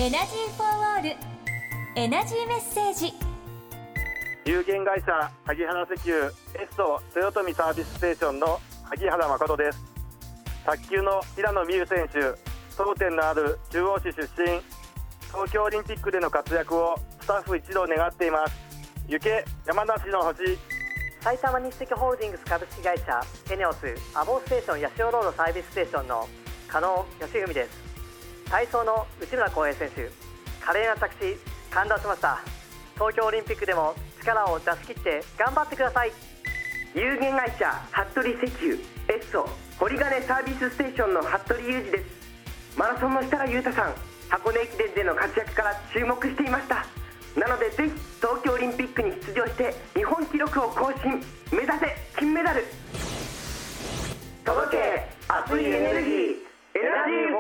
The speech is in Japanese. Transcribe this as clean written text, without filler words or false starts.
エナジーフォーオールエナジーメッセージ。 有限会社萩原石油エスト豊臣サービスステーションの萩原誠です。卓球の平野美宇選手、争点のある中央市出身、東京オリンピックでの活躍をスタッフ一同願っています。行け山梨の星。 埼玉日赤ホールディングス株式会社テネオスアボーステーション八潮ロードサービスステーションの加納義文です。体操の内村航平選手、華麗な着地感動しました。東京オリンピックでも力を出し切って頑張ってください。 有限会社服部石油エッソ堀金サービスステーションの服部裕二です。マラソンの設楽悠太さん、箱根駅伝での活躍から注目していました。なのでぜひ東京オリンピックに出場して日本記録を更新、目指せ金メダル。届け熱いエネルギー、エナジー